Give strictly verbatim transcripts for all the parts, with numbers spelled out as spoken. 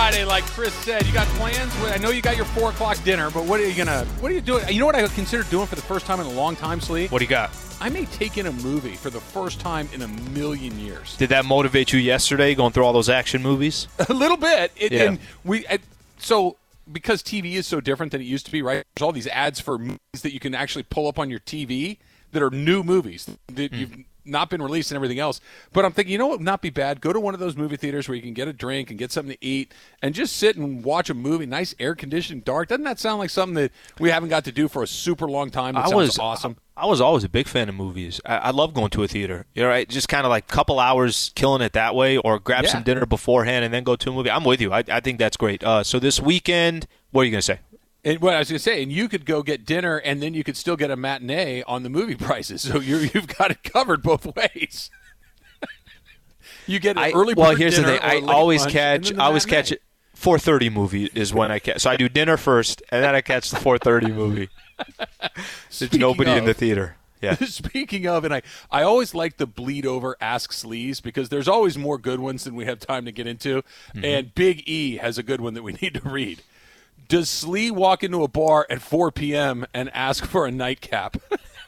Friday, like Chris said. You got plans? I know you got your four o'clock dinner, but what are you gonna? What are you doing? You know what I consider doing for the first time in a long time, Slee? What do you got? I may take in a movie for the first time in a million years. Did that motivate you yesterday, going through all those action movies? A little bit. It, Yeah. And we I, so because T V is so different than it used to be, right? There's all these ads for movies that you can actually pull up on your T V that are new movies that Mm. you've not been released and everything else. But I'm thinking, you know what would not be bad? Go to one of those movie theaters where you can get a drink and get something to eat and just sit and watch a movie, nice air-conditioned, dark. Doesn't that sound like something that we haven't got to do for a super long time? That I sounds was awesome. I, I was always a big fan of movies. I, I love going to a theater. You know, right? Just kind of like a couple hours killing it that way, or grab Yeah. some dinner beforehand and then go to a movie. I'm with you. I, I think that's great. Uh, so this weekend, what are you going to say? And what I was going to say, and you could go get dinner, and then you could still get a matinee on the movie prices. So you're, you've got it covered both ways. You get an I, early well, bird here's the dinner thing. I or late always lunch, catch. and then the I always matinee. catch it. four thirty movie is when I catch. So I do dinner first, and then I catch the four thirty movie. There's Speaking nobody in of- the theater. Yeah. Speaking of, and I, I always like the bleed over Ask Sleaze because there's always more good ones than we have time to get into. Mm-hmm. And Big E has a good one that we need to read. Does Slee walk into a bar at four p.m. and ask for a nightcap?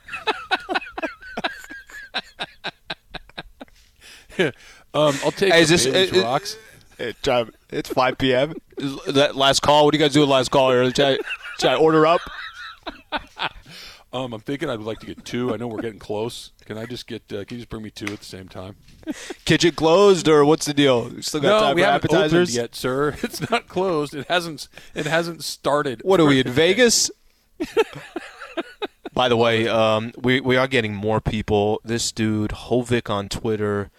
um, I'll take Hey, is the this- binge it- it- rocks. It, uh, it's five p.m. Is that last call? What do you guys do with last call? Should I, should I order up? Um, I'm thinking I'd like to get two. I know we're getting close. Can I just get? Uh, can you just bring me two at the same time? Kitchen closed, or what's the deal? You still got No, time we for haven't appetizers opened yet, sir. It's not closed. It hasn't. It hasn't started. What are we in Vegas? By the way, um, we we are getting more people. This dude Hovik on Twitter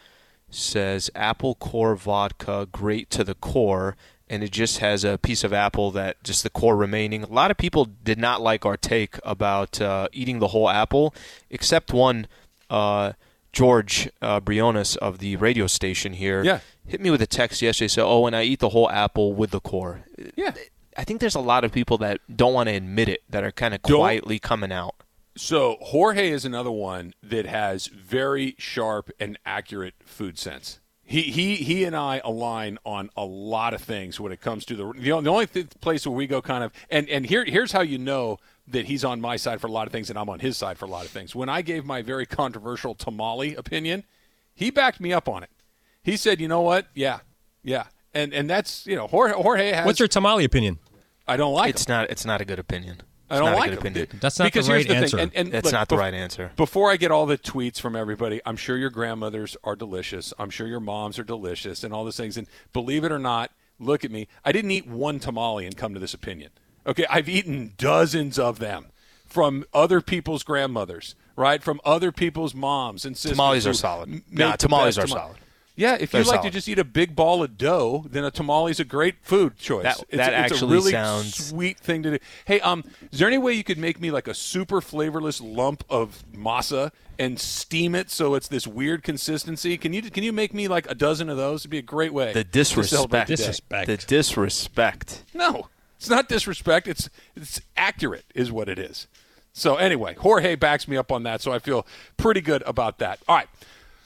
says apple core vodka great to the core, and it just has a piece of apple that just the core remaining. A lot of people did not like our take about uh, eating the whole apple, except one. Uh, George uh, Briones of the radio station here Yeah. hit me with a text yesterday. Said, "Oh, and I eat the whole apple with the core." Yeah. I think there's a lot of people that don't want to admit it, that are kind of Don't- quietly coming out. So Jorge is another one that has very sharp and accurate food sense. He he he and I align on a lot of things when it comes to the the, the only th- place where we go kind of and and here here's how you know that he's on my side for a lot of things and I'm on his side for a lot of things. When I gave my very controversial tamale opinion, he backed me up on it. He said, "You know what? Yeah, yeah." And and that's you know Jorge, Jorge has. What's your tamale opinion? I don't like. It's him. not. It's not a good opinion. I It's don't not like a good him. opinion. That's not Because the here's right the answer. thing. And, and It's look, not the bef- right answer. Before I get all the tweets from everybody, I'm sure your grandmothers are delicious. I'm sure your moms are delicious and all those things. And believe it or not, look at me. I didn't eat one tamale and come to this opinion. Okay, I've eaten dozens of them from other people's grandmothers, right? From other people's moms and sisters. Tamales are who solid. m- Nah, make the tamales best are tama- solid. Yeah, if They're you like to solid. just eat a big ball of dough, then a tamale is a great food choice. That- it's, that it's actually a really sounds- sweet thing to do. Hey, um, is there any way you could make me like a super flavorless lump of masa and steam it so it's this weird consistency? Can you can you make me like a dozen of those? It'd be a great way. The to celebrate disrespect. the day. Disrespect. The disrespect. No, it's not disrespect. It's it's accurate, is what it is. So anyway, Jorge backs me up on that, so I feel pretty good about that. All right.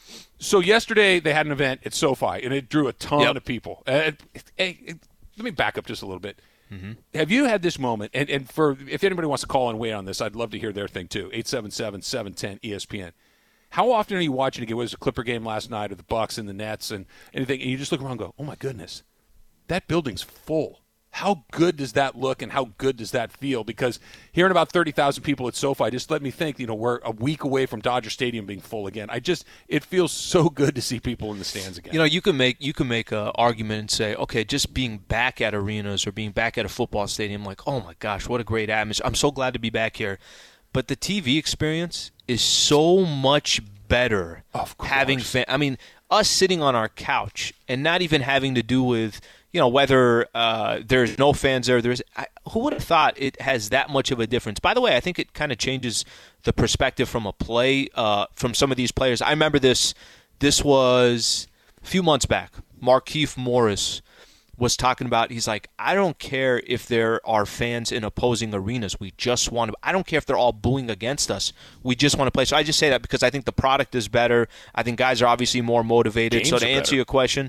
So yesterday they had an event at SoFi, and it drew a ton Yep. of people. Uh, hey, hey, let me back up just a little bit. Mm-hmm. Have you had this moment? And, and for if anybody wants to call and weigh on this, I'd love to hear their thing too. eight seven seven, seven one zero, E S P N. How often are you watching a game? What was a Clipper game last night, or the Bucks and the Nets, and anything? And you just look around and go, "Oh my goodness, that building's full." How good does that look, and how good does that feel? Because hearing about thirty thousand people at SoFi just let me think, you know, we're a week away from Dodger Stadium being full again. I just, it feels so good to see people in the stands again. You know, you can make you can make an argument and say, okay, just being back at arenas or being back at a football stadium, like, oh my gosh, what a great atmosphere! I'm so glad to be back here. But the T V experience is so much better. Of course. Having fan, I mean, us sitting on our couch and not even having to do with, you know, whether uh, there's no fans there. There's I, who would have thought it has that much of a difference? By the way, I think it kind of changes the perspective from a play uh, from some of these players. I remember this. This was a few months back. Markieff Morris was talking about, he's like, I don't care if there are fans in opposing arenas. We just want to, I don't care if they're all booing against us. We just want to play. So I just say that because I think the product is better. I think guys are obviously more motivated. Games so to are answer better. your question,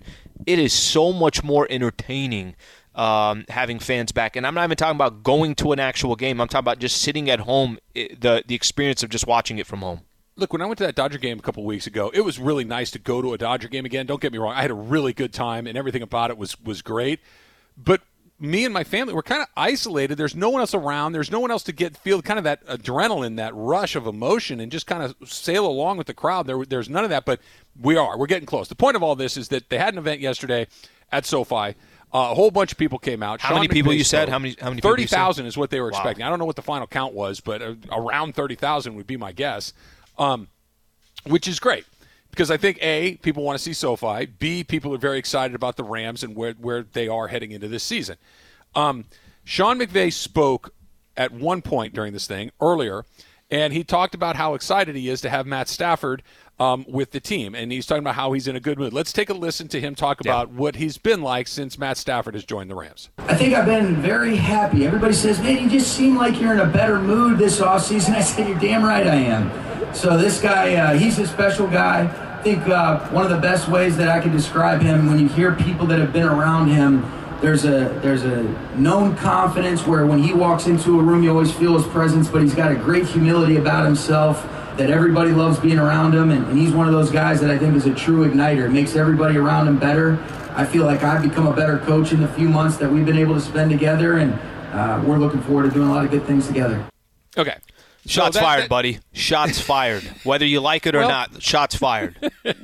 it is so much more entertaining um, having fans back. And I'm not even talking about going to an actual game. I'm talking about just sitting at home, the the experience of just watching it from home. Look, when I went to that Dodger game a couple weeks ago, it was really nice to go to a Dodger game again. Don't get me wrong. I had a really good time, and everything about it was, was great. But me and my family were kind of isolated. There's no one else around. There's no one else to get feel kind of that adrenaline, that rush of emotion, and just kind of sail along with the crowd. There, There's none of that, but we are. We're getting close. The point of all this is that they had an event yesterday at SoFi. Uh, a whole bunch of people came out. How Sean many people McVay you said? spoke. How many? How many? thirty thousand is what they were Wow. expecting. I don't know what the final count was, but uh, around thirty thousand would be my guess, um, which is great because I think, A, people want to see SoFi. B, people are very excited about the Rams and where, where they are heading into this season. Um, Sean McVay spoke at one point during this thing earlier, and he talked about how excited he is to have Matt Stafford um, with the team, and he's talking about how he's in a good mood. Let's take a listen to him talk about yeah. what he's been like since Matt Stafford has joined the Rams. I think I've been very happy. Everybody says, man, you just seem like you're in a better mood this offseason. I said, you're damn right I am. So this guy, uh, he's a special guy. I think uh, one of the best ways that I can describe him, when you hear people that have been around him, There's a there's a known confidence where when he walks into a room, you always feel his presence, but he's got a great humility about himself that everybody loves being around him, and, and he's one of those guys that I think is a true igniter. It makes everybody around him better. I feel like I've become a better coach in the few months that we've been able to spend together, and uh, we're looking forward to doing a lot of good things together. Okay. Shots so that, fired, that, buddy. Shots fired. Whether you like it or well, not, shots fired.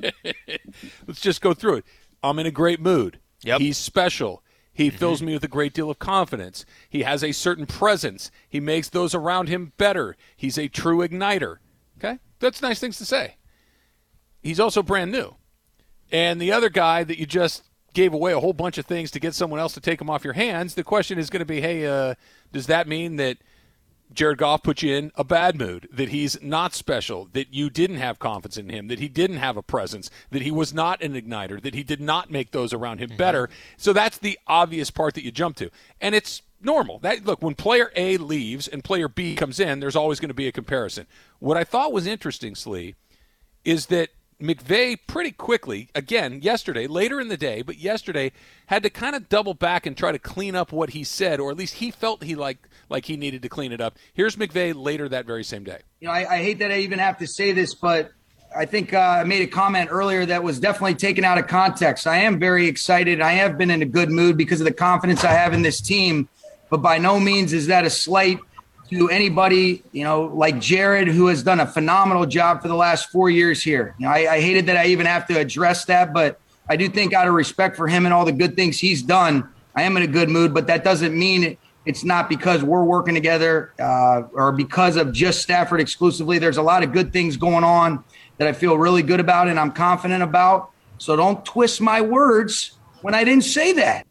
Let's just go through it. I'm in a great mood. Yep. He's special. He fills me with a great deal of confidence. He has a certain presence. He makes those around him better. He's a true igniter. Okay? That's nice things to say. He's also brand new. And the other guy that you just gave away a whole bunch of things to get someone else to take him off your hands, the question is going to be, hey, uh, does that mean that Jared Goff put you in a bad mood, that he's not special, that you didn't have confidence in him, that he didn't have a presence, that he was not an igniter, that he did not make those around him better? Mm-hmm. So that's the obvious part that you jump to. And it's normal. That look, when player A leaves and player B comes in, there's always going to be a comparison. What I thought was interesting, Slee, is that McVay pretty quickly, again, yesterday, later in the day, but yesterday, had to kind of double back and try to clean up what he said, or at least he felt he like like he needed to clean it up. Here's McVay later that very same day. You know, I, I hate that I even have to say this, but I think uh, I made a comment earlier that was definitely taken out of context. I am very excited. I have been in a good mood because of the confidence I have in this team, but by no means is that a slight to anybody, you know, like Jared, who has done a phenomenal job for the last four years here. You know, I, I hated that I even have to address that, but I do think out of respect for him and all the good things he's done, I am in a good mood, but that doesn't mean it, it's not because we're working together uh, or because of just Stafford exclusively. There's a lot of good things going on that I feel really good about and I'm confident about. So don't twist my words when I didn't say that.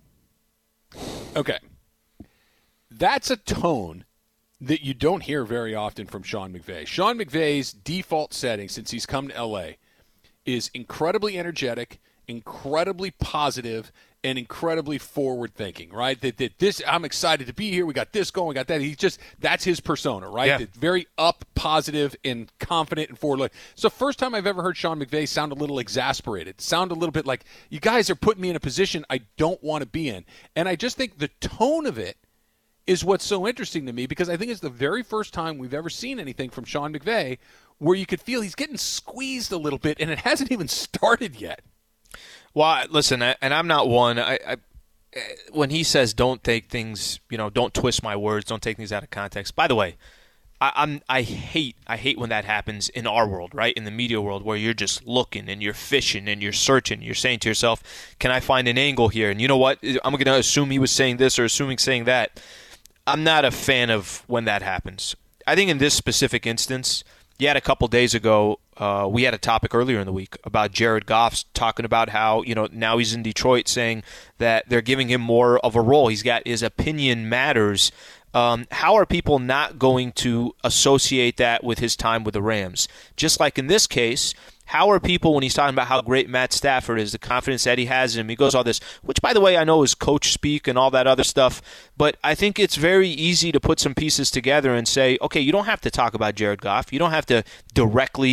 Okay. That's a tone that you don't hear very often from Sean McVay. Sean McVay's default setting since he's come to L A is incredibly energetic, incredibly positive, and incredibly forward-thinking, right? That, that this, I'm excited to be here. We got this going, we got that. He's just, that's his persona, right? Yeah. That very up, positive, and confident and forward-looking. So first time I've ever heard Sean McVay sound a little exasperated, sound a little bit like, you guys are putting me in a position I don't want to be in. And I just think the tone of it is what's so interesting to me, because I think it's the very first time we've ever seen anything from Sean McVay where you could feel he's getting squeezed a little bit, and it hasn't even started yet. Well, listen, and I'm not one. I, I when he says don't take things, you know, don't twist my words, don't take things out of context. By the way, I, I'm I hate I hate when that happens in our world, right? In the media world, where you're just looking and you're fishing and you're searching. You're saying to yourself, "Can I find an angle here?" And you know what? I'm going to assume he was saying this or assuming saying that. I'm not a fan of when that happens. I think in this specific instance, you had a couple days ago, uh, we had a topic earlier in the week about Jared Goff talking about how, you know, now he's in Detroit saying that they're giving him more of a role. He's got his opinion matters. Um, how are people not going to associate that with his time with the Rams? Just like in this case, how are people, when he's talking about how great Matt Stafford is, the confidence that he has in him, he goes all this, which, by the way, I know is coach speak and all that other stuff, but I think it's very easy to put some pieces together and say, okay, you don't have to talk about Jared Goff. You don't have to directly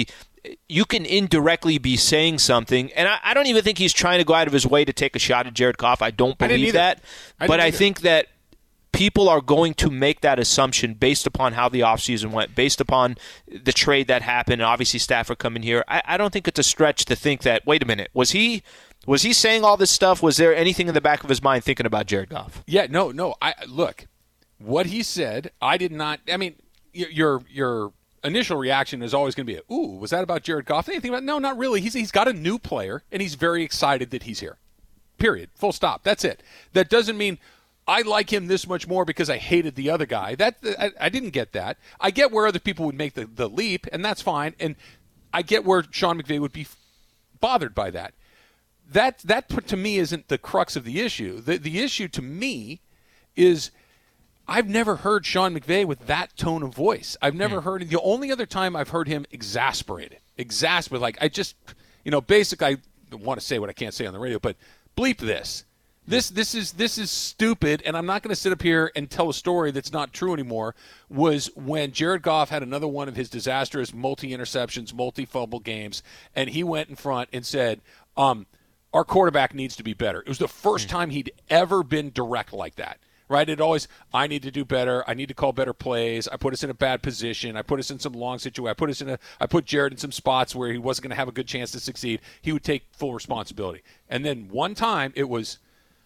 you can indirectly be saying something, and I, I don't even think he's trying to go out of his way to take a shot at Jared Goff. I don't believe I that. I but I either. think that people are going to make that assumption based upon how the offseason went, based upon the trade that happened, and obviously Stafford coming here. I, I don't think it's a stretch to think that, wait a minute, was he was he saying all this stuff? Was there anything in the back of his mind thinking about Jared Goff? Yeah, no, no. I look, what he said, I did not. I mean, your your, your initial reaction is always going to be, "Ooh, was that about Jared Goff?" Anything about? No, not really. He's he's got a new player, and he's very excited that he's here. Period. Full stop. That's it. That doesn't mean I like him this much more because I hated the other guy. That I, I didn't get that. I get where other people would make the, the leap, and that's fine. And I get where Sean McVay would be bothered by that. That that to me isn't the crux of the issue. The the issue to me is I've never heard Sean McVay with that tone of voice. I've never mm. heard the only other time I've heard him exasperated. Exasperated. Like I just you know, basically I want to say what I can't say on the radio, but bleep this. This this is this is stupid, and I'm not going to sit up here and tell a story that's not true anymore. Was when Jared Goff had another one of his disastrous multi-interceptions, multi-fumble games, and he went in front and said, um, our quarterback needs to be better. It was the first time he'd ever been direct like that, right? It always, I need to do better. I need to call better plays. I put us in a bad position. I put us in some long situation. I put us in a. I put Jared in some spots where he wasn't going to have a good chance to succeed. He would take full responsibility. And then one time it was,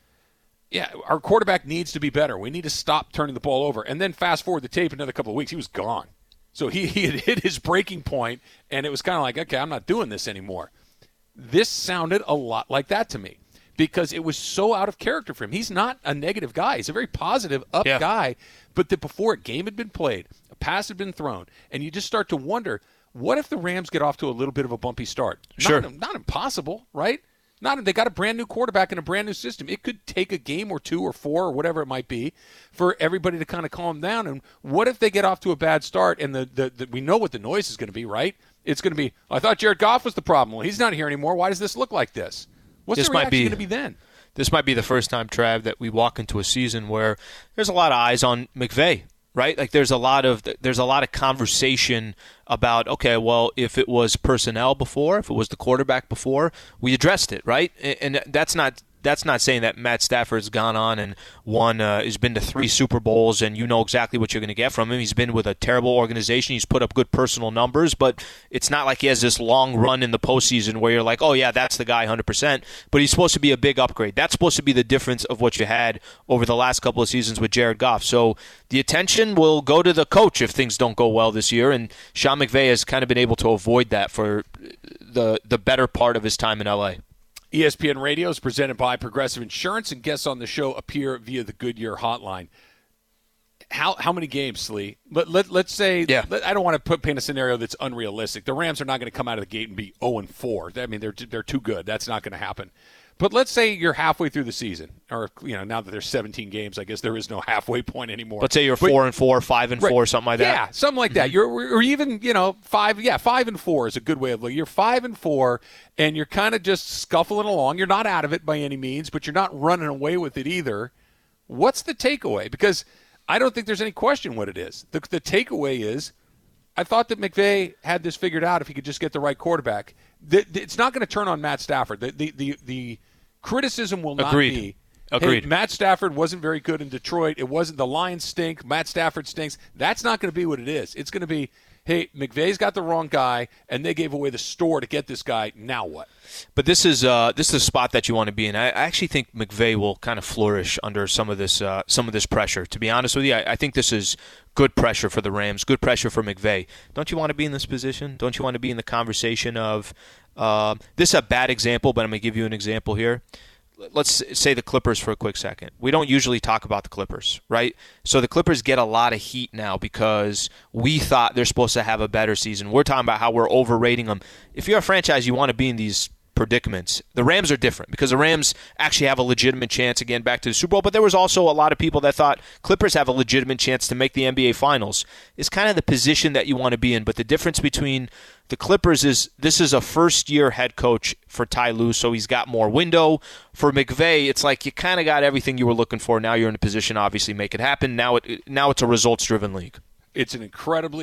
yeah, our quarterback needs to be better. We need to stop turning the ball over. And then fast forward the tape another couple of weeks, he was gone. So he, he had hit his breaking point, and it was kind of like, okay, I'm not doing this anymore. This sounded a lot like that to me because it was so out of character for him. He's not a negative guy. He's a very positive, up yeah. guy. But that before a game had been played, a pass had been thrown, and you just start to wonder, what if the Rams get off to a little bit of a bumpy start? Sure. Not, not impossible, right? Not they got a brand new quarterback and a brand new system. It could take a game or two or four or whatever it might be for everybody to kind of calm down. And what if they get off to a bad start and the, the, the we know what the noise is going to be, right? It's going to be, I thought Jared Goff was the problem. Well, he's not here anymore. Why does this look like this? What's this the reaction be, going to be then? This might be the first time, Trav, that we walk into a season where there's a lot of eyes on McVay. Right? Like there's a lot of there's a lot of conversation about, okay, well, if it was personnel before, if it was the quarterback before, we addressed it, right? And that's not that's not saying that Matt Stafford's gone on and won, uh, has been to three Super Bowls, and you know exactly what you're going to get from him. He's been with a terrible organization. He's put up good personal numbers, but it's not like he has this long run in the postseason where you're like, oh, yeah, that's the guy one hundred percent. But he's supposed to be a big upgrade. That's supposed to be the difference of what you had over the last couple of seasons with Jared Goff. So the attention will go to the coach if things don't go well this year, and Sean McVay has kind of been able to avoid that for the the better part of his time in L A. E S P N Radio is presented by Progressive Insurance, and guests on the show appear via the Goodyear hotline. How how many games, Slee? Let, let, let's say, yeah. let, I don't want to put paint a scenario that's unrealistic. The Rams are not going to come out of the gate and be oh and four. I mean, they're they're too good. That's not going to happen. But let's say you're halfway through the season, or you know, now that there's seventeen games, I guess there is no halfway point anymore. Let's say you're but, four and four, five and right, four, something like that. Yeah, something like that. You're or even you know five. Yeah, five and four is a good way of looking. You're five and four, and you're kind of just scuffling along. You're not out of it by any means, but you're not running away with it either. What's the takeaway? Because I don't think there's any question what it is. The, the takeaway is, I thought that McVay had this figured out if he could just get the right quarterback. The, the, it's not going to turn on Matt Stafford. The the the, the criticism will not Agreed. be, Agreed. Hey, Matt Stafford wasn't very good in Detroit. It wasn't the Lions stink. Matt Stafford stinks. That's not going to be what it is. It's going to be, hey, McVay's got the wrong guy, and they gave away the store to get this guy. Now what? But this is uh, this is a spot that you want to be in. I, I actually think McVay will kind of flourish under some of this uh, some of this pressure. To be honest with you, I, I think this is good pressure for the Rams, good pressure for McVay. Don't you want to be in this position? Don't you want to be in the conversation of uh, this is a bad example, but I'm going to give you an example here. Let's say the Clippers for a quick second. We don't usually talk about the Clippers, right? So the Clippers get a lot of heat now because we thought they're supposed to have a better season. We're talking about how we're overrating them. If you're a franchise, you want to be in these predicaments. The Rams are different because the Rams actually have a legitimate chance again back to the Super Bowl, but there was also a lot of people that thought Clippers have a legitimate chance to make the N B A Finals. It's kind of the position that you want to be in, but the difference between the Clippers is this is a first-year head coach for Ty Lue, so he's got more window. For McVay, it's like you kind of got everything you were looking for. Now you're in a position, obviously, make it happen. Now it now it's a results-driven league. It's an incredibly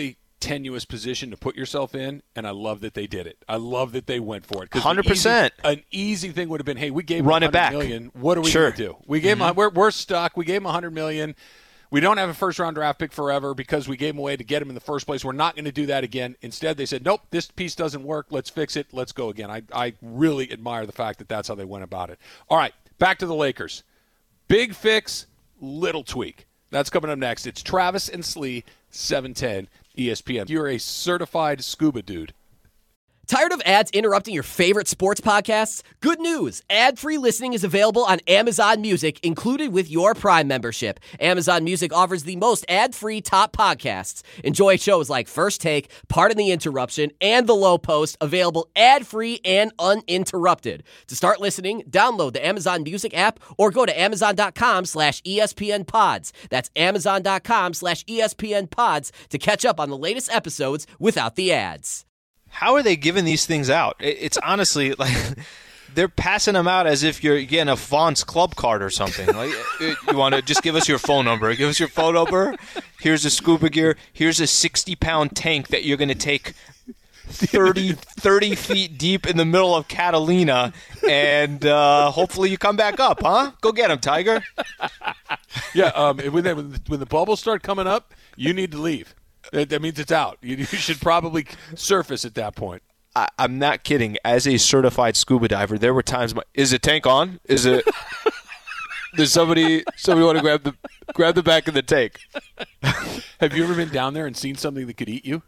tenuous position to put yourself in, and I love that they did it. I love that they went for it. one hundred percent. An easy thing would have been, hey, we gave Run them it back. one hundred million dollars. What are we Sure. going to do? We gave mm-hmm. them, we're, we're stuck. We gave them one hundred million dollars. We don't have a first-round draft pick forever because we gave them away to get him in the first place. We're not going to do that again. Instead, they said, nope, this piece doesn't work. Let's fix it. Let's go again. I, I really admire the fact that that's how they went about it. All right, back to the Lakers. Big fix, little tweak. That's coming up next. It's Travis and Slee, seven ten E S P N. You're a certified scuba dude. Tired of ads interrupting your favorite sports podcasts? Good news! Ad-free listening is available on Amazon Music, included with your Prime membership. Amazon Music offers the most ad-free top podcasts. Enjoy shows like First Take, Pardon the Interruption, and The Low Post, available ad-free and uninterrupted. To start listening, download the Amazon Music app or go to amazon.com slash ESPN pods. That's amazon.com slash ESPN pods to catch up on the latest episodes without the ads. How are they giving these things out? It's honestly like they're passing them out as if you're getting a Vaughn's Club card or something. Like, you want to just give us your phone number? Give us your phone number. Here's a scuba gear. Here's a sixty-pound tank that you're going to take thirty, thirty feet deep in the middle of Catalina, and uh, hopefully you come back up, huh? Go get him, Tiger. Yeah, um, when, they, when the bubbles start coming up, you need to leave. That means it's out. You, you should probably surface at that point. I, I'm not kidding. As a certified scuba diver, there were times. My, is the tank on? Is it? Does somebody somebody want to grab the grab the back of the tank? Have you ever been down there and seen something that could eat you?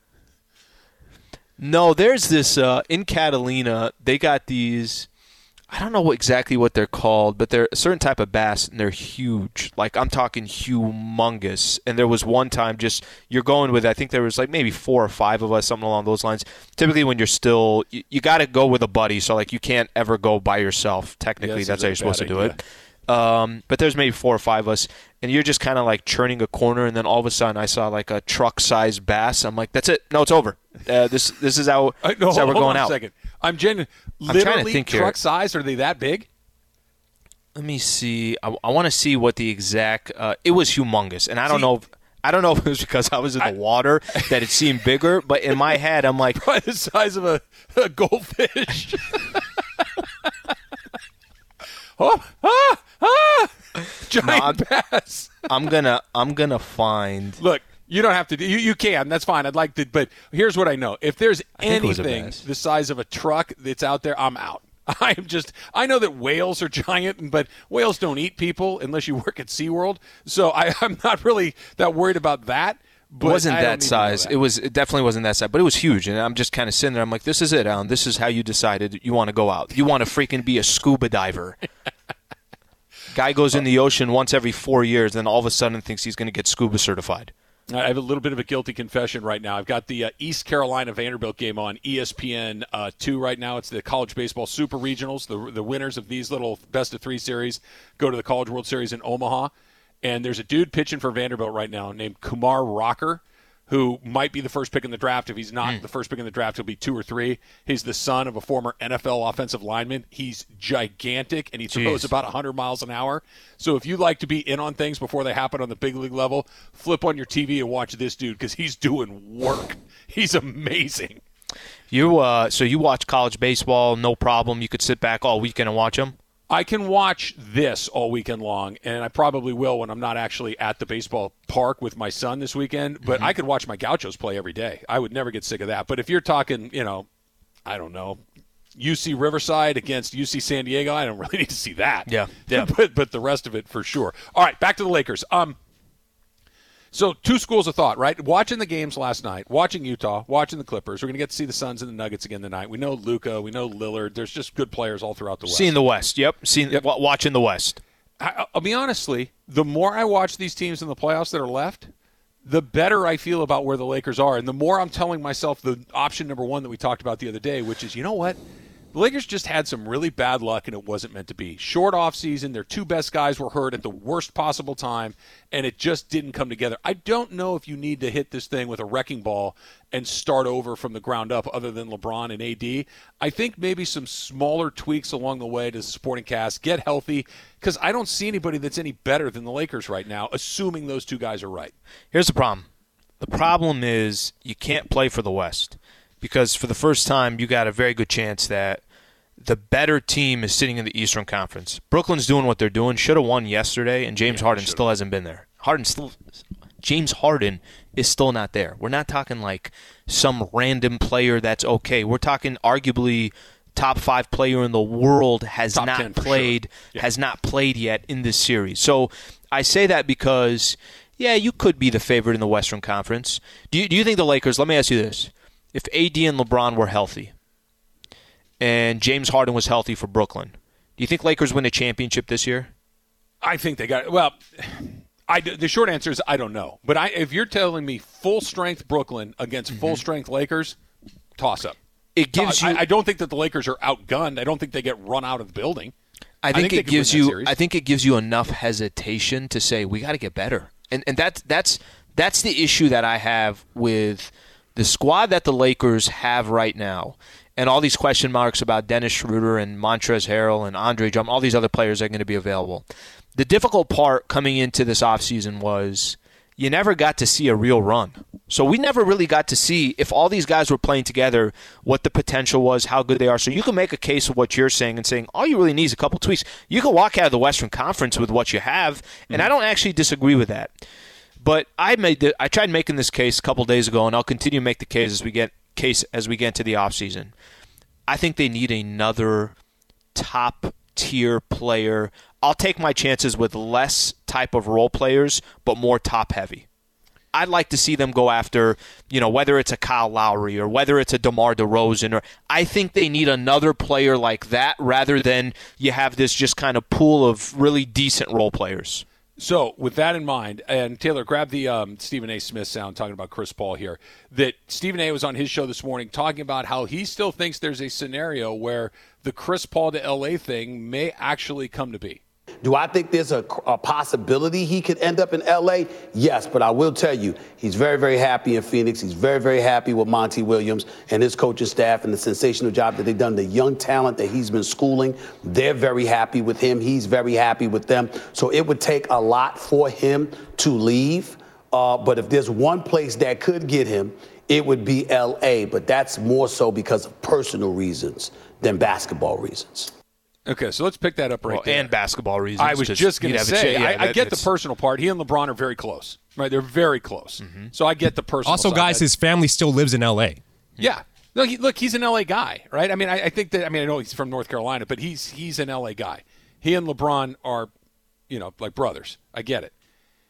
No. There's this uh, in Catalina. They got these. I don't know what, exactly what they're called, but they're a certain type of bass, and they're huge. Like, I'm talking humongous. And there was one time just, you're going with, I think there was like maybe four or five of us, something along those lines. Typically when you're still, you, you got to go with a buddy, so like you can't ever go by yourself. Technically, yeah, that's how you're supposed to do idea. it. Um, but there's maybe four or five of us, and you're just kind of like churning a corner, and then all of a sudden I saw like a truck-sized bass. I'm like, that's it. No, it's over. Uh, this this is how, uh, no, this is how hold, we're hold going on out. A second. I'm genuine. I'm trying to Literally think here. truck size? Are they that big? Let me see. I, I want to see what the exact. Uh, it was humongous, and I don't See, know. If, I don't know if it was because I was in the I, water that it seemed bigger, but in my head, I'm like, probably the size of a, a goldfish. oh, ah, ah, giant no, bass. I'm gonna, I'm gonna find. Look, you don't have to do. You, you can. That's fine. I'd like to, but here's what I know. If there's think it was a anything bass. the size of a truck that's out there, I'm out. I'm just. I know that whales are giant, but whales don't eat people unless you work at SeaWorld. So I, I'm not really that worried about that. But It wasn't I don't that need to know size. that. It was. It definitely wasn't that size, but it was huge. And I'm just kind of sitting there. I'm like, this is it, Alan. This is how you decided you want to go out. You want to freaking be a scuba diver. Guy goes in the ocean once every four years, then all of a sudden thinks he's going to get scuba certified. I have a little bit of a guilty confession right now. I've got the uh, East Carolina Vanderbilt game on E S P N uh, two right now. It's the College Baseball Super Regionals. The the winners of these little best of three series go to the College World Series in Omaha. And there's a dude pitching for Vanderbilt right now named Kumar Rocker, who might be the first pick in the draft. If he's not mm. the first pick in the draft, he'll be two or three. He's the son of a former N F L offensive lineman. He's gigantic, and he throws Jeez. about one hundred miles an hour. So if you like to be in on things before they happen on the big league level, flip on your T V and watch this dude because he's doing work. He's amazing. You uh, so you watch college baseball, no problem. You could sit back all weekend and watch them. I can watch this all weekend long, and I probably will when I'm not actually at the baseball park with my son this weekend, but mm-hmm. I could watch my Gauchos play every day. I would never get sick of that. But if you're talking, you know, I don't know, U C Riverside against U C San Diego, I don't really need to see that. Yeah, yeah. but, but the rest of it for sure. All right, back to the Lakers. Um, So two schools of thought, right? Watching the games last night, watching Utah, watching the Clippers. We're going to get to see the Suns and the Nuggets again tonight. We know Luka, we know Lillard. There's just good players all throughout the West. Seeing the West, yep. Seeing, yep. W- watching the West. I, I'll be honestly, the more I watch these teams in the playoffs that are left, the better I feel about where the Lakers are. And the more I'm telling myself the option number one that we talked about the other day, which is, you know what? The Lakers just had some really bad luck, and it wasn't meant to be. Short off season, their two best guys were hurt at the worst possible time, and it just didn't come together. I don't know if you need to hit this thing with a wrecking ball and start over from the ground up other than LeBron and A D. I think maybe some smaller tweaks along the way to the supporting cast, get healthy, because I don't see anybody that's any better than the Lakers right now, assuming those two guys are right. Here's the problem. The problem is you can't play for the West because for the first time you got a very good chance that the better team is sitting in the Eastern Conference. Brooklyn's doing what they're doing. Should have won yesterday, and James yeah, Harden still hasn't been there. Harden still, James Harden is still not there. We're not talking like some random player that's okay. We're talking arguably top five player in the world has top not played sure. yeah. has not played yet in this series. So I say that because, yeah, you could be the favorite in the Western Conference. Do you, do you think the Lakers, let me ask you this, if A D and LeBron were healthy and James Harden was healthy for Brooklyn, do you think Lakers win a championship this year? I think they got it. Well, I, the short answer is I don't know. But I, if you're telling me full-strength Brooklyn against mm-hmm. full-strength Lakers, toss-up. It gives you. I, I don't think that the Lakers are outgunned. I don't think they get run out of the building. I think, I think it gives you. I think it gives you enough hesitation to say we got to get better, and and that's that's that's the issue that I have with the squad that the Lakers have right now, and all these question marks about Dennis Schroeder and Montrezl Harrell and Andre Drummond, all these other players that are going to be available. The difficult part coming into this offseason was you never got to see a real run. So we never really got to see, if all these guys were playing together, what the potential was, how good they are. So you can make a case of what you're saying and saying, all you really need is a couple tweaks. You can walk out of the Western Conference with what you have, and mm-hmm. I don't actually disagree with that. But I made the, I tried making this case a couple days ago, and I'll continue to make the case as we get case as we get into the offseason. I think they need another top-tier player. I'll take my chances with less type of role players, but more top-heavy. I'd like to see them go after, you know, whether it's a Kyle Lowry or whether it's a DeMar DeRozan. Or I think they need another player like that rather than you have this just kind of pool of really decent role players. So with that in mind, and Taylor, grab the um, Stephen A. Smith sound talking about Chris Paul here, that Stephen A. was on his show this morning talking about how he still thinks there's a scenario where the Chris Paul to L A thing may actually come to be. Do I think there's a, a possibility he could end up in L A? Yes, but I will tell you, he's very, very happy in Phoenix. He's very, very happy with Monty Williams and his coaching staff and the sensational job that they've done. The young talent that he's been schooling, they're very happy with him. He's very happy with them. So it would take a lot for him to leave. Uh, but if there's one place that could get him, it would be L A. But that's more so because of personal reasons than basketball reasons. Okay, so let's pick that up right well, there. And basketball reasons. I was just going to say, yeah, I, I get the personal part. He and LeBron are very close, right? They're very close. Mm-hmm. So I get the personal Also, side. guys, his family still lives in L A. Yeah. Look, he, look he's an L A guy, right? I mean, I, I think that, I mean, I know he's from North Carolina, but he's he's an L A guy. He and LeBron are, you know, like brothers. I get it.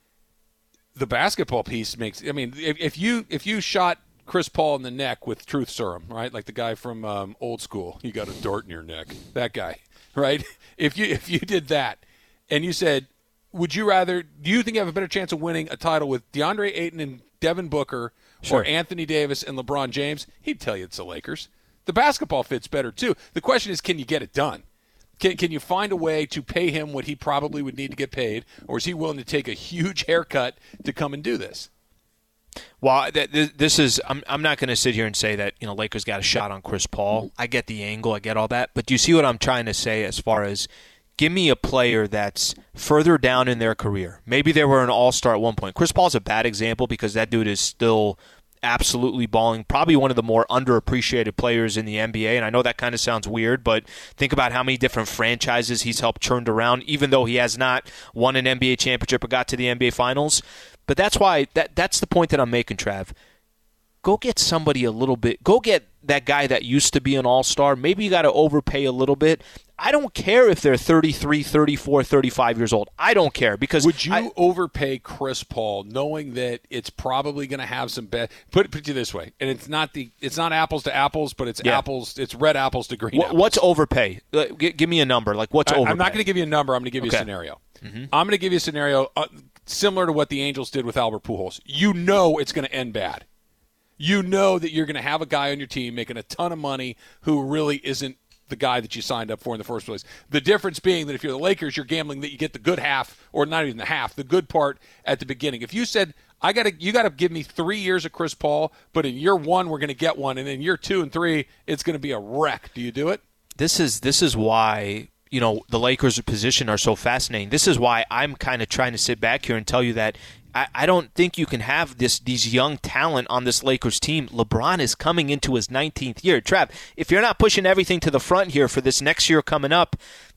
The basketball piece makes, I mean, if, if you if you shot Chris Paul in the neck with truth serum, right? Like the guy from um, Old School, you got a dart in your neck. That guy, right? If you if you did that and you said, would you rather, do you think you have a better chance of winning a title with DeAndre Ayton and Devin Booker sure. or Anthony Davis and LeBron James? He'd tell you it's the Lakers. The basketball fits better too. The question is, can you get it done? Can, can you find a way to pay him what he probably would need to get paid, or is he willing to take a huge haircut to come and do this? Well, this is I'm I'm not going to sit here and say that, you know, Lakers got a shot on Chris Paul. I get the angle, I get all that, but do you see what I'm trying to say as far as give me a player that's further down in their career? Maybe they were an all-star at one point. Chris Paul's a bad example because that dude is still absolutely balling, probably one of the more underappreciated players in the N B A, and I know that kind of sounds weird, but think about how many different franchises he's helped turned around, even though he has not won an N B A championship or got to the N B A Finals. But that's why that that's the point that I'm making, Trav. Go get somebody a little bit. Go get that guy that used to be an all-star. Maybe you got to overpay a little bit. I don't care if they're thirty-three, thirty-four, thirty-five years old. I don't care because would you I, overpay Chris Paul knowing that it's probably going to have some bad? Put, put it this way, and it's not the it's not apples to apples, but it's yeah. apples. It's red apples to green. What, apples. What's overpay? Uh, g- give me a number. Like what's I, overpay? I'm not going to give you a number. I'm going to give you okay. a scenario. Mm-hmm. I'm going to give you a scenario uh, similar to what the Angels did with Albert Pujols. You know it's going to end bad. You know that you're going to have a guy on your team making a ton of money who really isn't the guy that you signed up for in the first place. The difference being that if you're the Lakers, you're gambling that you get the good half, or not even the half, the good part at the beginning. If you said, I got to, you got to give me three years of Chris Paul, but in year one we're going to get one, and in year two and three it's going to be a wreck. Do you do it? This is this is why, you know, the Lakers' position are so fascinating. This is why I'm kind of trying to sit back here and tell you that I, I don't think you can have this these young talent on this Lakers team. LeBron is coming into his nineteenth year. Trav, if you're not pushing everything to the front here for this next year coming up,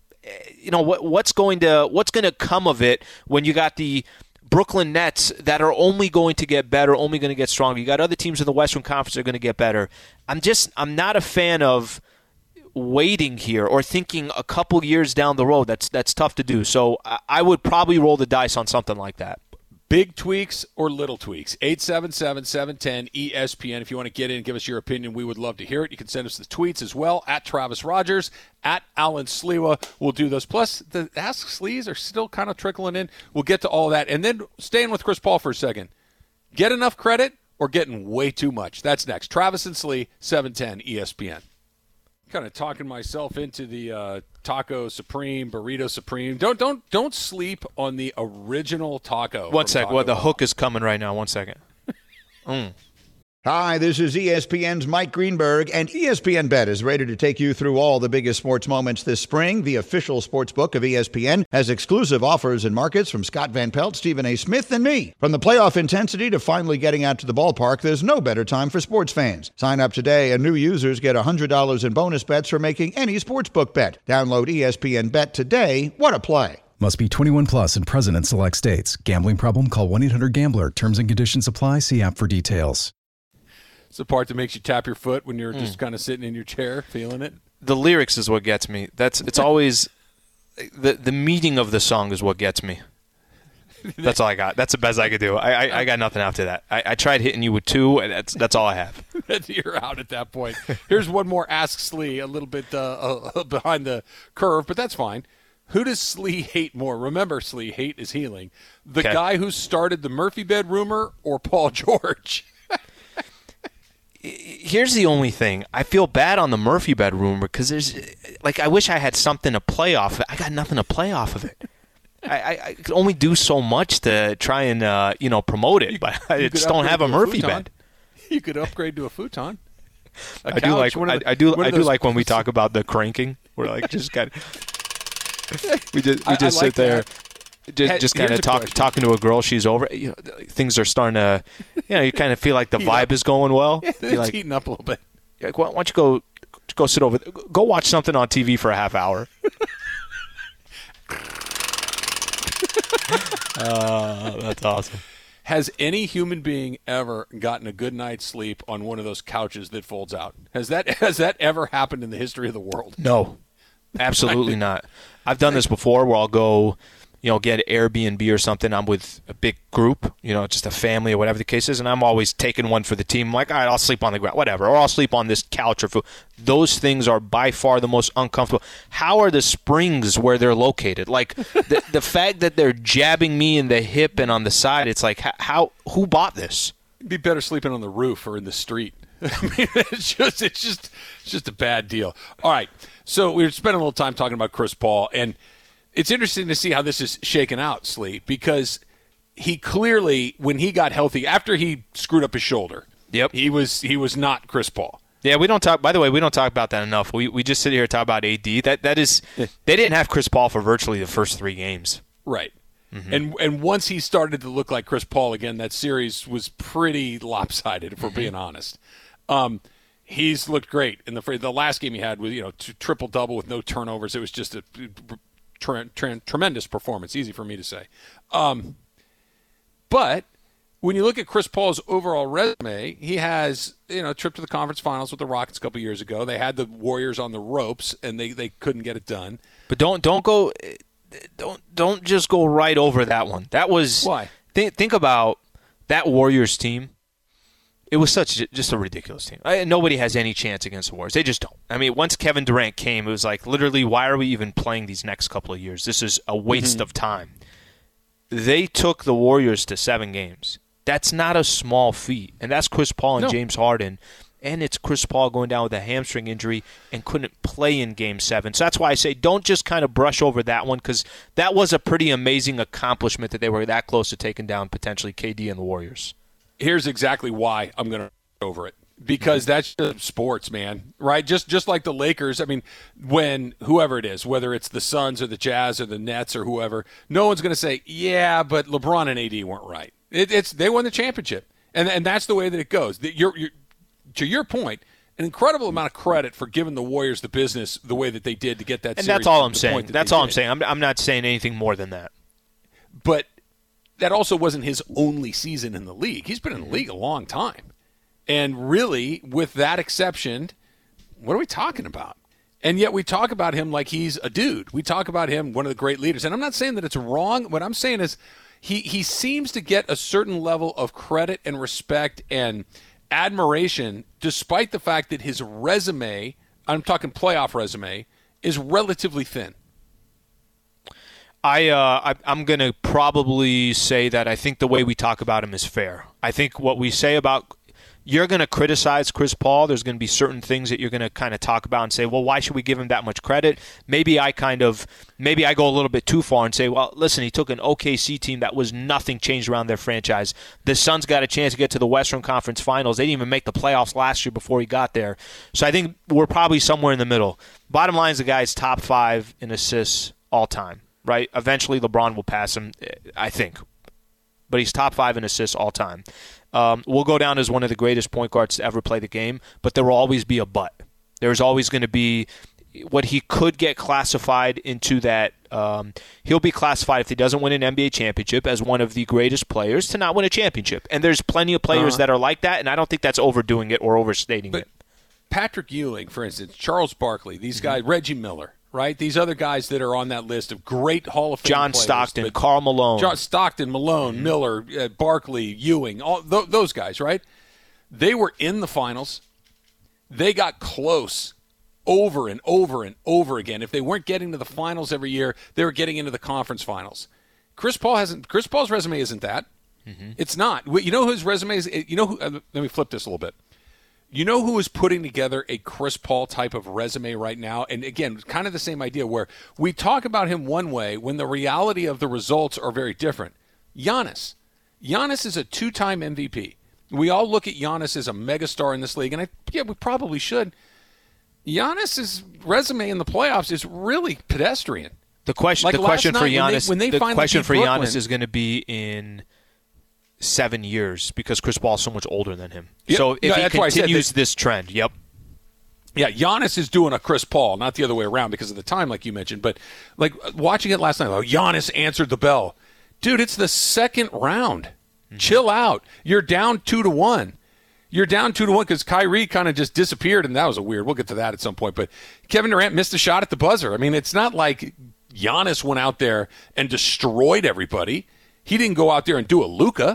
you know what what's going to what's going to come of it when you got the Brooklyn Nets that are only going to get better, only going to get stronger. You got other teams in the Western Conference that are going to get better. I'm just I'm not a fan of waiting here or thinking a couple years down the road. That's that's tough to do. So I would probably roll the dice on something like that. Big tweaks or little tweaks? eight seven seven, seven one zero, E S P N. If you want to get in and give us your opinion, we would love to hear it. You can send us the tweets as well, at Travis Rogers, at Alan Slewa. We'll do those. Plus, the Ask Slees are still kind of trickling in. We'll get to all that. And then staying with Chris Paul for a second. Get enough credit or getting way too much? That's next. Travis and Slee, seven ten E S P N. Kind of talking myself into the uh, Taco Supreme, Burrito Supreme. Don't don't don't sleep on the original taco. One second. Well, the hook is coming right now. One second. mm. Hi, this is E S P N's Mike Greenberg, and E S P N Bet is ready to take you through all the biggest sports moments this spring. The official sports book of E S P N has exclusive offers and markets from Scott Van Pelt, Stephen A. Smith, and me. From the playoff intensity to finally getting out to the ballpark, there's no better time for sports fans. Sign up today, and new users get one hundred dollars in bonus bets for making any sportsbook bet. Download E S P N Bet today. What a play. Must be twenty-one plus and present in select states. Gambling problem? Call one eight hundred gambler. Terms and conditions apply. See app for details. It's the part that makes you tap your foot when you're mm. just kind of sitting in your chair, feeling it. The lyrics is what gets me. That's it's always the the meaning of the song is what gets me. That's all I got. That's the best I could do. I I, I got nothing after that. I, I tried hitting you with two, and that's that's all I have. You're out at that point. Here's one more Ask Slee, a little bit uh, uh, behind the curve, but that's fine. Who does Slee hate more? Remember, Slee, hate is healing. The okay. guy who started the Murphy bed rumor or Paul George? Here's the only thing. I feel bad on the Murphy bed rumor because there's, like, I wish I had something to play off of it. I got nothing to play off of it. I, I, I could only do so much to try and, uh, you know, promote it, but I just don't have a Murphy a bed. You could upgrade to a futon. A I, couch, do like, I, the, I do. I do like when we talk about the cranking. We're like just kind of. We just we just I, I like sit there. That. Just, just kind of talk, talking to a girl. She's over. You know, things are starting to, you know, you kind of feel like the Heat vibe up. is going well. Yeah, it's like, heating up a little bit. Like, why don't you go, go sit over, go watch something on T V for a half hour. uh, that's awesome. Has any human being ever gotten a good night's sleep on one of those couches that folds out? Has that has that ever happened in the history of the world? No, absolutely not. I've done this before where I'll go, you know, get Airbnb or something. I'm with a big group, you know, just a family or whatever the case is, and I'm always taking one for the team. I'm like, all right, I'll sleep on the ground, whatever, or I'll sleep on this couch or food. Those things are by far the most uncomfortable. How are the springs where they're located? Like, the, the fact that they're jabbing me in the hip and on the side, it's like, how, who bought this? It'd be better sleeping on the roof or in the street. I mean, it's just, it's just, it's just a bad deal. All right, so we were spending a little time talking about Chris Paul, and it's interesting to see how this is shaken out, Slee, because he clearly, when he got healthy, after he screwed up his shoulder, yep, he was he was not Chris Paul. Yeah, we don't talk. By the way, we don't talk about that enough. We we just sit here and talk about A D. That that is, they didn't have Chris Paul for virtually the first three games. Right. Mm-hmm. And and once he started to look like Chris Paul again, that series was pretty lopsided, if we're being honest. Um, he's looked great in the the last game he had with you know triple double with no turnovers. It was just a Tre- tre- tremendous performance, easy for me to say. Um, but when you look at Chris Paul's overall resume, he has, you know, a trip to the conference finals with the Rockets a couple years ago. They had the Warriors on the ropes, and they, they couldn't get it done. But don't don't go, don't don't just go right over that one. That was why. Th- think about that Warriors team. It was such just a ridiculous team. I, nobody has any chance against the Warriors. They just don't. I mean, once Kevin Durant came, it was like, literally, why are we even playing these next couple of years? This is a waste mm-hmm. of time. They took the Warriors to seven games. That's not a small feat. And that's Chris Paul and no. James Harden. And it's Chris Paul going down with a hamstring injury and couldn't play in Game seven. So that's why I say don't just kind of brush over that one, because that was a pretty amazing accomplishment that they were that close to taking down potentially K D and the Warriors. Here's exactly why I'm going to over it. Because that's just sports, man, right? Just just like the Lakers. I mean, when whoever it is, whether it's the Suns or the Jazz or the Nets or whoever, no one's going to say, yeah, but LeBron and A D weren't right. It, it's they won the championship, and and that's the way that it goes. The, you're, you're, to your point, an incredible amount of credit for giving the Warriors the business the way that they did to get that. And series that's all to I'm the saying. point that That's they all I'm did. saying. I'm, I'm not saying anything more than that. But that also wasn't his only season in the league. He's been in the league a long time. And really, with that exception, what are we talking about? And yet we talk about him like he's a dude. We talk about him, one of the great leaders. And I'm not saying that it's wrong. What I'm saying is he, he seems to get a certain level of credit and respect and admiration despite the fact that his resume, I'm talking playoff resume, is relatively thin. I, uh, I I'm going to probably say that I think the way we talk about him is fair. I think what we say about you're going to criticize Chris Paul. There's going to be certain things that you're going to kind of talk about and say, well, why should we give him that much credit? Maybe I kind of, maybe I go a little bit too far and say, well, listen, he took an O K C team that was nothing changed around their franchise. The Suns got a chance to get to the Western Conference Finals. They didn't even make the playoffs last year before he got there. So I think we're probably somewhere in the middle. Bottom line is the guy's top five in assists all time, right? Eventually LeBron will pass him, I think. But he's top five in assists all time. Um, will go down as one of the greatest point guards to ever play the game, but there will always be a but. There's always going to be what he could get classified into that. Um, he'll be classified if he doesn't win an N B A championship as one of the greatest players to not win a championship. And there's plenty of players uh-huh. that are like that, and I don't think that's overdoing it or overstating but it. Patrick Ewing, for instance, Charles Barkley, these mm-hmm. guys, Reggie Miller, right? These other guys that are on that list of great Hall of Fame John players, Stockton, Karl Malone. John Stockton, Malone, mm-hmm. Miller, uh, Barkley, Ewing, all th- those guys, right? They were in the finals. They got close over and over and over again. If they weren't getting to the finals every year, they were getting into the conference finals. Chris Paul hasn't. Chris Paul's resume isn't that. Mm-hmm. It's not. You know whose resume is? You know who? Uh, let me flip this a little bit. You know who is putting together a Chris Paul type of resume right now? And again, kind of the same idea where we talk about him one way when the reality of the results are very different. Giannis. Giannis is a two-time M V P. We all look at Giannis as a megastar in this league, and I, yeah, we probably should. Giannis's resume in the playoffs is really pedestrian. The question, like the question for night, Giannis, when they, when they the question for Brooklyn, Giannis is going to be in seven years because Chris Paul is so much older than him. Yep. So if no, he continues that, this trend, yep. Yeah, Giannis is doing a Chris Paul, not the other way around because of the time, like you mentioned. But like watching it last night, oh, Giannis answered the bell. Dude, it's the second round. Mm-hmm. Chill out. You're down two to one. You're down two to one because Kyrie kind of just disappeared, and that was a weird. We'll get to that at some point. But Kevin Durant missed a shot at the buzzer. I mean, it's not like Giannis went out there and destroyed everybody. He didn't go out there and do a Luka.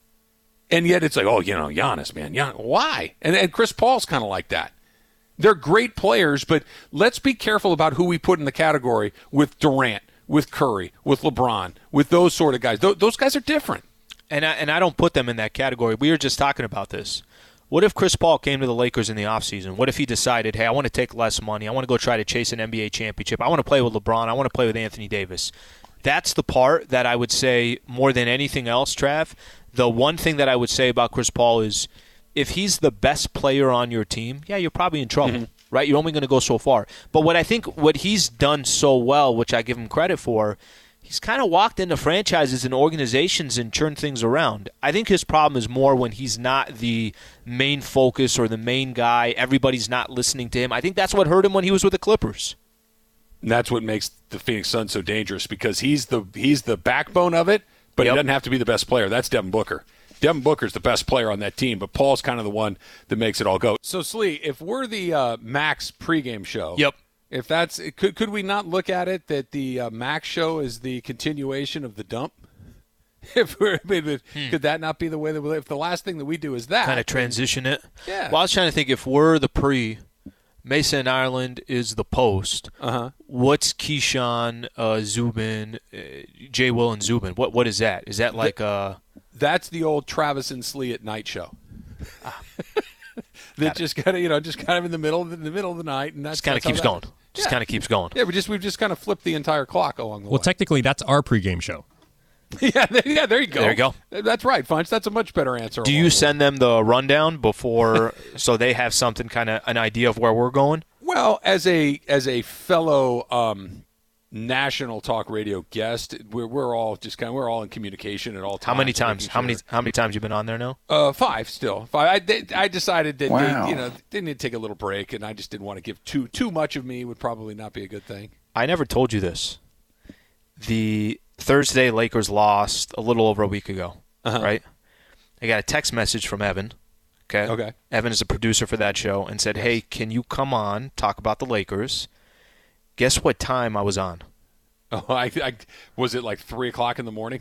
And yet it's like, oh, you know, Giannis, man. Gian- why? And, and Chris Paul's kind of like that. They're great players, but let's be careful about who we put in the category with Durant, with Curry, with LeBron, with those sort of guys. Th- those guys are different. And I, and I don't put them in that category. We were just talking about this. What if Chris Paul came to the Lakers in the offseason? What if he decided, hey, I want to take less money. I want to go try to chase an N B A championship. I want to play with LeBron. I want to play with Anthony Davis. That's the part that I would say more than anything else, Trav. The one thing that I would say about Chris Paul is if he's the best player on your team, yeah, you're probably in trouble, mm-hmm. right? You're only going to go so far. But what I think what he's done so well, which I give him credit for, he's kind of walked into franchises and organizations and turned things around. I think his problem is more when he's not the main focus or the main guy. Everybody's not listening to him. I think that's what hurt him when he was with the Clippers. And that's what makes the Phoenix Suns so dangerous because he's the he's the backbone of it, but yep. he doesn't have to be the best player. That's Devin Booker. Devin Booker's the best player on that team, but Paul's kind of the one that makes it all go. So, Slee, if we're the uh, Max pregame show, yep. If that's could could we not look at it that the uh, Max show is the continuation of the dump? If we're, I mean, hmm. could that not be the way that we, if the last thing that we do is that kind of transition it? Yeah. Well, I was trying to think if we're the pre, Mesa and Ireland is the post. Uh-huh. What's Keyshawn, uh, Zubin, uh, J. Will, and Zubin? What what is that? Is that like a? Uh, That's the old Travis and Slee at night show. Ah. that just kind of you know just kind of in the middle of the, the middle of the night, and that's just kind of keeps going. Just yeah. kind of keeps going. Yeah, we just we've just kind of flipped the entire clock along the well, way. Well, technically, that's our pregame show. yeah, there, yeah, there you go. There you go. That's right, Funch. That's a much better answer. Do you send them the rundown before, so they have something kind of an idea of where we're going? Well, as a as a fellow um, national talk radio guest. We're we're all just kind of we're all in communication at all times. How many times? Sure. How many how many times you been on there now? Uh, five still. Five. I, they, I decided that Wow. they, you know they need to take a little break, and I just didn't want to give too too much of me. Would probably not be a good thing. I never told you this. The Thursday Lakers lost a little over a week ago, Uh-huh. right? I got a text message from Evan. Okay. Okay. Evan is a producer for that show and said, "Hey, can you come on talk about the Lakers?" Guess what time I was on? Oh, I, I was it like three o'clock in the morning.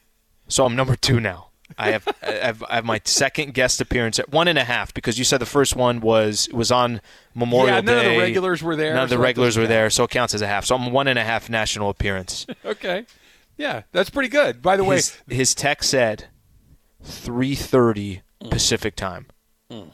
So I'm number two now. I have I have, I have my second guest appearance at one and a half because you said the first one was was on Memorial yeah, Day. none of the regulars were there. None of the so that regulars doesn't were count. there, so it counts as a half. So I'm one and a half national appearance. Okay. Yeah, that's pretty good. By the way, His, his text said three thirty Pacific time. Mm.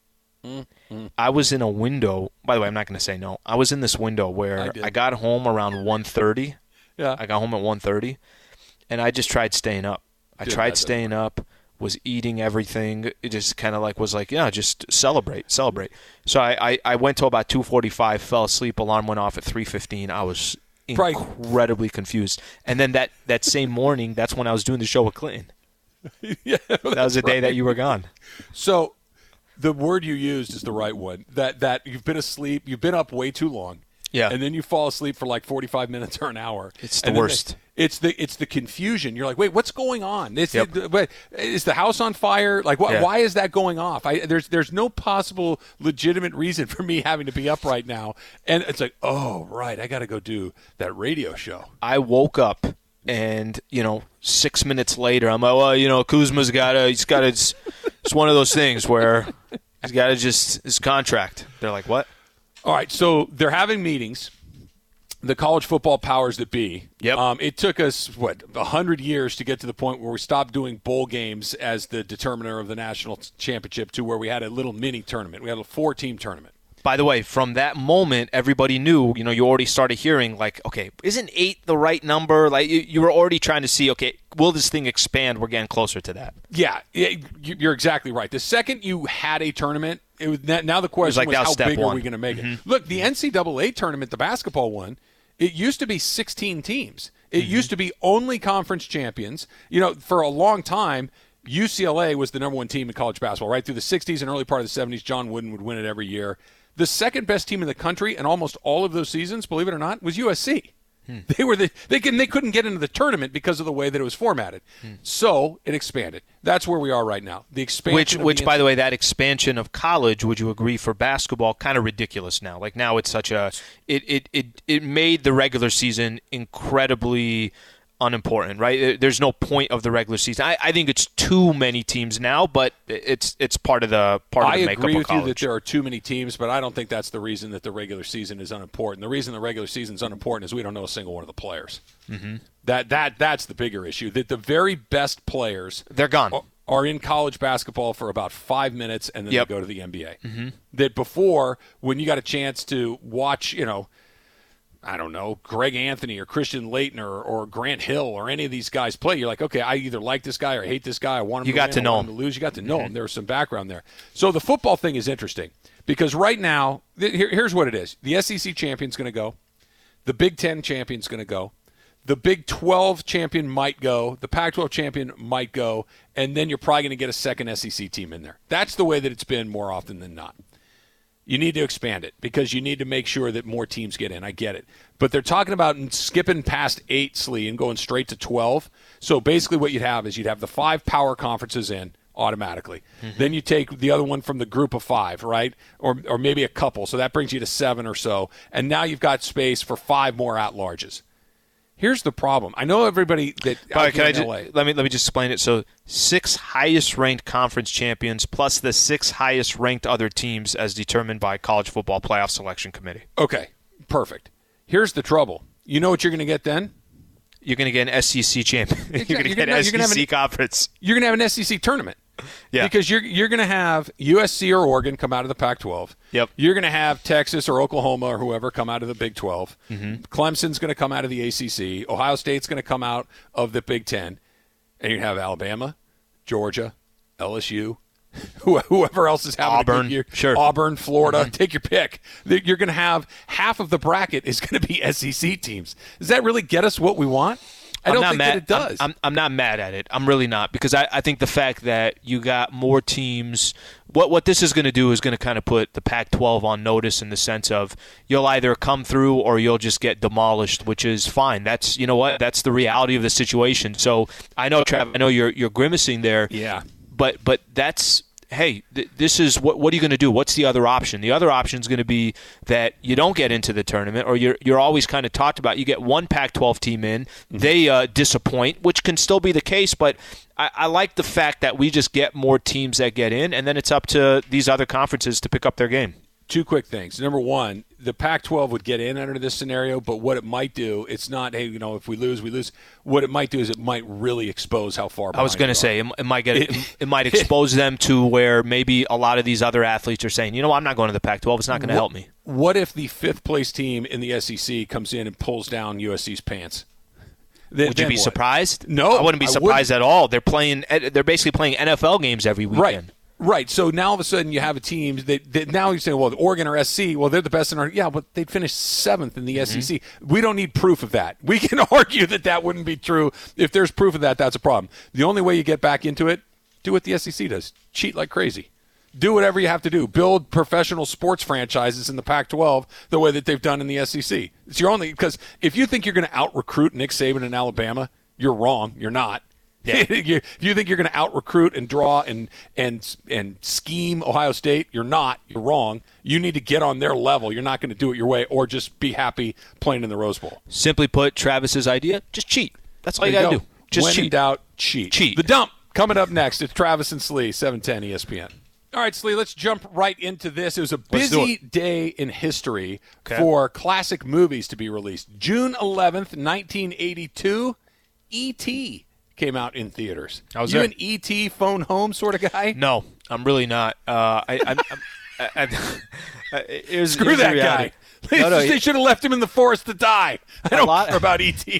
Mm. Mm. I was in a window. By the way, I'm not going to say no. I was in this window where I I, did. got home around one thirty. Yeah. I got home at one thirty, and I just tried staying up. I Dude, tried that doesn't staying up, was eating everything. It just kind of like was like, yeah, just celebrate, celebrate. So I, I, I went till about two forty-five, fell asleep. Alarm went off at three fifteen. I was Probably- incredibly confused. And then that, that same morning, that's when I was doing the show with Clinton. yeah, That was the day that you were gone. So the word you used is the right one. That that you've been asleep, you've been up way too long. Yeah. And then you fall asleep for like forty-five minutes or an hour. It's the And then worst. the- it's the it's the confusion. You're like, wait, what's going on? It's, Yep. it, wait, is the house on fire? Like, wh- Yeah. why is that going off? I, there's there's no possible legitimate reason for me having to be up right now. And it's like, oh, right, I got to go do that radio show. I woke up and, you know, six minutes later, I'm like, well, you know, Kuzma's got to, he's got to, it's, it's one of those things where he's got to just, his contract. They're like, what? All right, so they're having meetings. The college football powers that be. Yep. Um, it took us, what, one hundred years to get to the point where we stopped doing bowl games as the determiner of the national championship to where we had a little mini tournament. We had a four-team tournament. By the way, from that moment, everybody knew, you know, you already started hearing, like, okay, isn't eight the right number? Like, you, you were already trying to see, okay, will this thing expand? We're getting closer to that. Yeah, yeah, you- you're exactly right. The second you had a tournament, it was now the question like was, that was how step big one. are we going to make it? Look, the N C double A tournament, the basketball one, it used to be sixteen teams. It Mm-hmm. used to be only conference champions. You know, for a long time, U C L A was the number one team in college basketball, right? Through the sixties and early part of the seventies, John Wooden would win it every year. The second best team in the country in almost all of those seasons, believe it or not, was U S C. Hmm. They were the they can they couldn't get into the tournament because of the way that it was formatted. Hmm. So it expanded. That's where we are right now. The expansion, Which, of which, the by the way, that expansion of college, would you agree, for basketball, kind of ridiculous now? Like now, it's such a it it it, it made the regular season incredibly unimportant, right? There's no point of the regular season. I, I think it's too many teams now, but it's it's part of the part of I the makeup agree of with college. you that there are too many teams, but I don't think that's the reason that the regular season is unimportant. The reason the regular season is unimportant is we don't know a single one of the players. Mm-hmm. That that that's the bigger issue. That the very best players They're gone. Are, are in college basketball for about five minutes and then Yep. they go to the N B A. Mm-hmm. That before, when you got a chance to watch, you know, I don't know, Greg Anthony or Christian Laettner or, or Grant Hill or any of these guys play, you're like, okay, I either like this guy or I hate this guy. I want him You to got win, to I know want him. to lose. You got to know him. There was some background there. So the football thing is interesting because right now, th- here, here's what it is. The S E C champion's going to go. The Big Ten champion's going to go. The Big twelve champion might go. The Pac twelve champion might go. And then you're probably going to get a second S E C team in there. That's the way that it's been more often than not. You need to expand it because you need to make sure that more teams get in. I get it. But they're talking about skipping past eight, Slee, and going straight to twelve. So basically what you'd have is you'd have the five power conferences in automatically. Mm-hmm. Then you take the other one from the group of five, right? Or or maybe a couple. So that brings you to seven or so. And now you've got space for five more at-larges. Here's the problem. I know everybody that All right, out can here I in just, L A. let me let me just explain it. So, six highest ranked conference champions plus the six highest ranked other teams as determined by College Football Playoff Selection Committee. Okay, perfect. Here's the trouble. You know what you're going to get then? You're going to get an S E C champion. You're going to You're get gonna- an you're gonna have S E C an- conference. You're going to have an S E C tournament. Yeah. Because you're you're going to have U S C or Oregon come out of the Pac twelve. Yep. You're going to have Texas or Oklahoma or whoever come out of the Big twelve. Mm-hmm. Clemson's going to come out of the A C C. Ohio State's going to come out of the Big ten. And you have Alabama, Georgia, L S U, whoever else is having Auburn, a good year. sure. Auburn, Florida, Mm-hmm. take your pick. You're going to have half of the bracket is going to be S E C teams. Does that really get us what we want? I I'm don't not think mad, that it does. I'm, I'm, I'm not mad at it. I'm really not, because I, I think the fact that you got more teams, what what this is going to do is going to kind of put the Pac twelve on notice in the sense of you'll either come through or you'll just get demolished, which is fine. That's, you know what, that's the reality of the situation. So I know, Trav, I know you're you're grimacing there. Yeah. But but that's. Hey, th- this is what what are you going to do? What's the other option? The other option is going to be that you don't get into the tournament, or you're you're always kind of talked about. You get one Pac twelve team in, mm-hmm. they uh, disappoint, which can still be the case. But I, I like the fact that we just get more teams that get in, and then it's up to these other conferences to pick up their game. Two quick things. Number one, the Pac twelve would get in under this scenario, but what it might do, it's not, hey, you know, if we lose, we lose. What it might do is it might really expose how far behind I was going to say, it, it might get it, it might expose them to where maybe a lot of these other athletes are saying, you know, I'm not going to the Pac twelve. It's not going to help me. What if the fifth place team in the S E C comes in and pulls down U S C's pants? Then, Would you be what? surprised? No, I wouldn't be I surprised wouldn't. at all. They're playing. They're basically playing N F L games every weekend. Right. Right. So now all of a sudden you have a team that, that now you're saying, well, Oregon or S C, well, they're the best in our – yeah, but they'd finished seventh in the mm-hmm. S E C. We don't need proof of that. We can argue that that wouldn't be true. If there's proof of that, that's a problem. The only way you get back into it, do what the S E C does. Cheat like crazy. Do whatever you have to do. Build professional sports franchises in the Pac twelve the way that they've done in the S E C. It's your only – because if you think you're going to out-recruit Nick Saban in Alabama, you're wrong. You're not. Yeah. you, if you think you're going to out-recruit and draw and and and scheme Ohio State, you're not. You're wrong. You need to get on their level. You're not going to do it your way, or just be happy playing in the Rose Bowl. Simply put, Travis's idea, just cheat. That's all you, you got to do. Just when cheat. in doubt, cheat. Cheat. The Dump, coming up next. It's Travis and Slee, seven ten E S P N. All right, Slee, let's jump right into this. It was a busy day in history okay. for classic movies to be released. June eleventh, nineteen eighty-two, E T came out in theaters. I was you there. an E T phone home sort of guy? No, I'm really not. Uh, I, I'm, I'm, I, I, I, here's, Screw here's that the guy. No, no, they should have left him in the forest to die. I don't lot, care about E T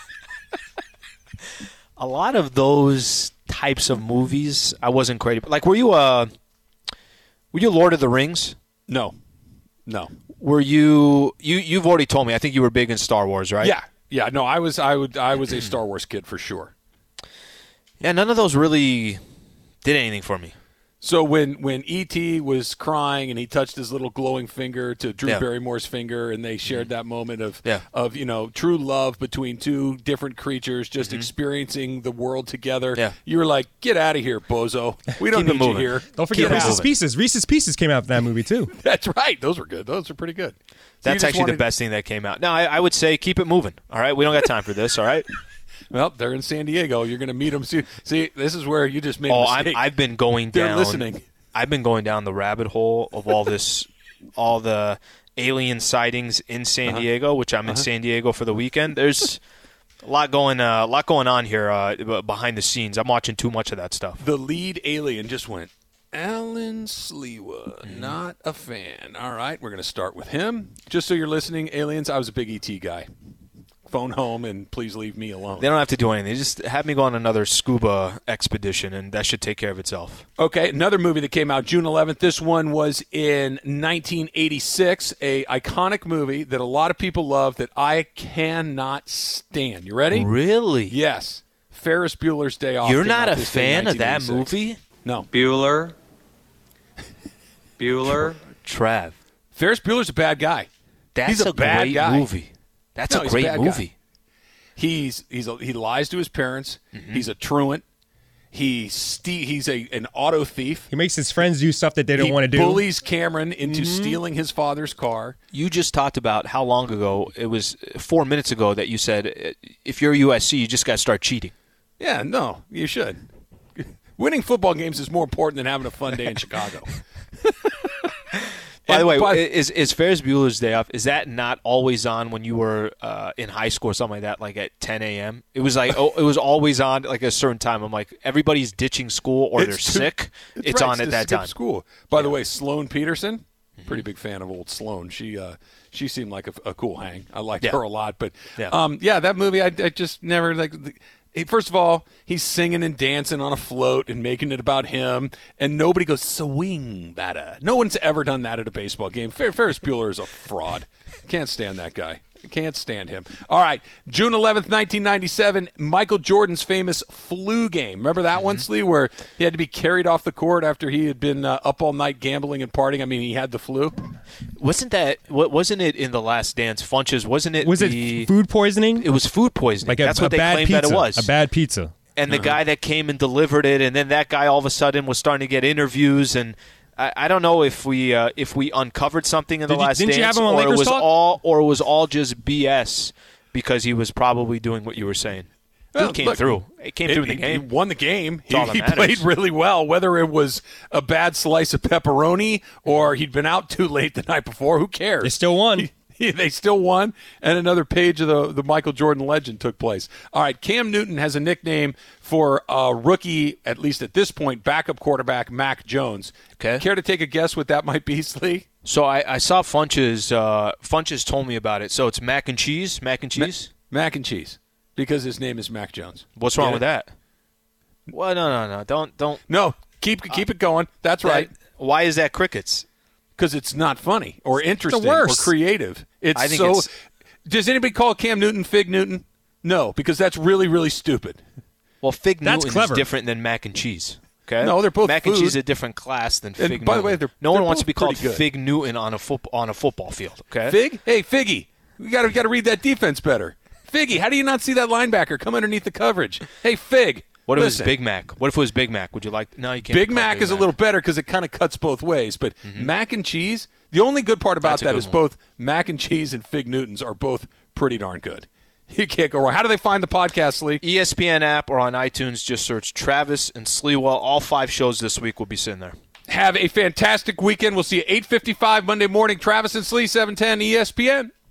A lot of those types of movies, I wasn't crazy. Like, were you uh, were you Lord of the Rings? No, no. Were you? You you've already told me. I think you were big in Star Wars, right? Yeah. Yeah, no, I was I would I was a Star Wars kid for sure. Yeah, none of those really did anything for me. So when when E T was crying and he touched his little glowing finger to Drew yeah. Barrymore's finger, and they shared that moment of yeah. of you know true love between two different creatures just mm-hmm. experiencing the world together, yeah. you were like, get out of here, bozo. We don't need you here. Don't forget get Reese's out. Pieces. Reese's Pieces came out in that movie too. That's right. Those were good. Those were pretty good. So That's actually wanted... the best thing that came out. No, I, I would say keep it moving. All right, we don't got time for this. All right. Well, they're in San Diego. You're going to meet them. See, see, this is where you just made oh, a mistake. I'm, I've been going they're down. listening. I've been going down the rabbit hole of all this, all the alien sightings in San uh-huh. Diego, which I'm uh-huh. in San Diego for the weekend. There's a lot going, uh, a lot going on here uh, behind the scenes. I'm watching too much of that stuff. The lead alien just went, Alan Slewa, mm-hmm. not a fan. All right, we're going to start with him. Just so you're listening, aliens, I was a big E T guy. Phone home and please leave me alone. They don't have to do anything. They just have me go on another scuba expedition, and that should take care of itself. Okay, another movie that came out June eleventh. This one was in nineteen eighty-six, a iconic movie that a lot of people love that I cannot stand. You ready? Really? Yes. Ferris Bueller's Day Off. You're not a fan of that movie? No. Bueller. Bueller. Trav. Ferris Bueller's a bad guy. That's He's a, a bad great guy. movie. That's no, a great a movie. Guy. He's he's a, he lies to his parents. Mm-hmm. He's a truant. He ste- he's a an auto thief. He makes his friends do stuff that they don't he want to do. He bullies Cameron into mm-hmm. stealing his father's car. You just talked about how long ago, it was four minutes ago, that you said if you're U S C, you just got to start cheating. Yeah, no, you should. Winning football games is more important than having a fun day in Chicago. By the way, by, is is Ferris Bueller's Day Off, is that not always on when you were uh, in high school or something like that, like at ten a.m.? It was like oh, it was always on like a certain time. I'm like, everybody's ditching school or they're too, sick. It's, it's right, on it's at that skip time. School. By yeah. the way, Sloane Peterson, pretty big fan of old Sloane. She uh, she seemed like a, a cool hang. I liked yeah. her a lot. But yeah. Um, yeah, that movie, I, I just never like. First of all, he's singing and dancing on a float and making it about him, and nobody goes, swing batter. No one's ever done that at a baseball game. Fer- Ferris Bueller is a fraud. Can't stand that guy. Can't stand him. All right, June eleventh, nineteen ninety-seven, Michael Jordan's famous flu game. Remember that mm-hmm. one, Slee, where he had to be carried off the court after he had been uh, up all night gambling and partying? I mean, he had the flu. Wasn't that, wasn't it in The Last Dance, Funches, wasn't it Was the, it food poisoning? It was food poisoning. Like a, That's what a they bad claimed pizza, that it was. A bad pizza. And the uh-huh. guy that came and delivered it, and then that guy all of a sudden was starting to get interviews, and I, I don't know if we uh, if we uncovered something in The Did you- Last didn't you Dance, have him on or it Lakers was Talk? all or it was all just B S because he was probably doing what you were saying. Dude Well, came look, through. It came it- through in the he- game. He won the game. He, all that he matters. played really well, whether it was a bad slice of pepperoni or he'd been out too late the night before. Who cares? They still won. He- they still won, and another page of the, the Michael Jordan legend took place. All right, Cam Newton has a nickname for a rookie, at least at this point, backup quarterback, Mac Jones. Okay. Care to take a guess what that might be, Slee? So I, I saw Funches. Uh, Funches told me about it. So it's mac and cheese. Mac and cheese. Mac and cheese, because his name is Mac Jones. What's wrong Get with it? that? Well, no, no, no. Don't, don't. No, keep keep it going. That's right. That- why is that crickets? Because it's not funny or interesting or worst. creative. It's I think so. it's- Does anybody call Cam Newton Fig Newton? No, because that's really, really stupid. Well, Fig That's Newton clever. is different than mac and cheese. Okay. No, they're both mac and food. cheese is a different class than And Fig by the Newton. way, they're- no one they're wants to both be called pretty good. Fig Newton on a foot on a football field. Okay. Fig? Hey, Figgy. We got to got to read that defense better. Figgy, how do you not see that linebacker come underneath the coverage? Hey, Fig. What if listen, it was Big Mac? What if it was Big Mac? Would you like? No, you can't. Big be called Mac Big is a little better because it kind of cuts both ways. But mac and cheese, the only good part about That's a that good is one. both mac and cheese and Fig Newtons are both pretty darn good. You can't go wrong. How do they find the podcast, Lee? E S P N app or on iTunes. Just search Travis and Sliwa. All five shows this week will be sitting there. Have a fantastic weekend. We'll see you eight fifty-five Monday morning. Travis and Slee, seven ten E S P N.